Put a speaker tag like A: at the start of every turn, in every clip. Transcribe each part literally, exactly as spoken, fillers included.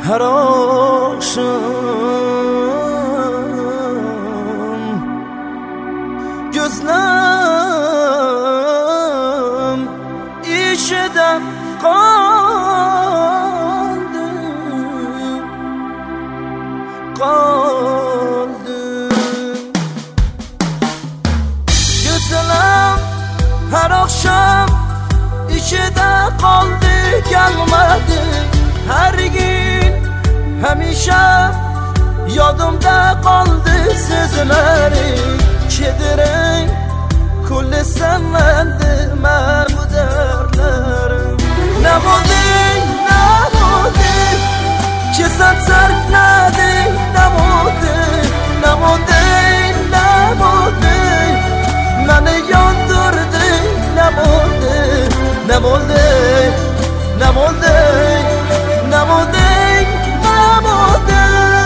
A: هر آخشام gözlerim işeden kaldı, kaldı. Gözlerim her akşam içinde kaldı, gelmedi. Her gün hemişe yadımda kaldı sözleri. Kedirin kulli senmendim ben bu derlerim. Ne oldu, ne oldu ki sen terkledin? Ne oldu, ne oldu, ne oldu beni yandırdın? Ne oldu, ne oldu, ne oldu, ne oldu, ne oldu?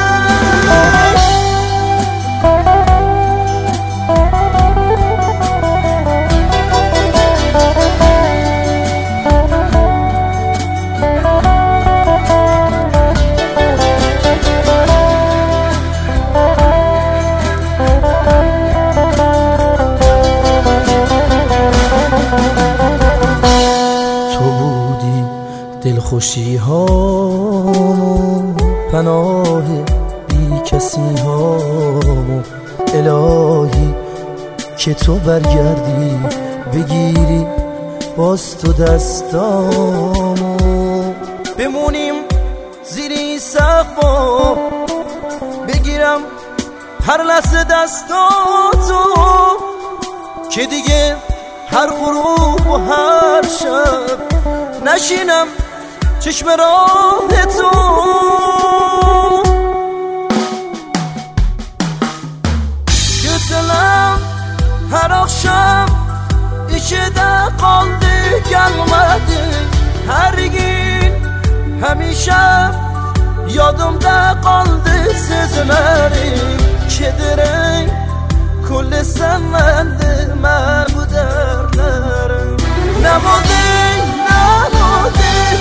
A: دلخوشی ها پناه بی کسی ها الهی که تو برگردی بگیری باز تو دستامو بمونیم زیری سقفا بگیرم هر لحظه دستاتو که دیگه هر غروب و هر شب نشینم چشم راه تو gözlerim her akşam içinde kaldı, gelmedi. Her gün hemişe yadımda kaldı sözleri. Kedirin kulli senmendim ben bu derlerim. Ne oldu, ne oldu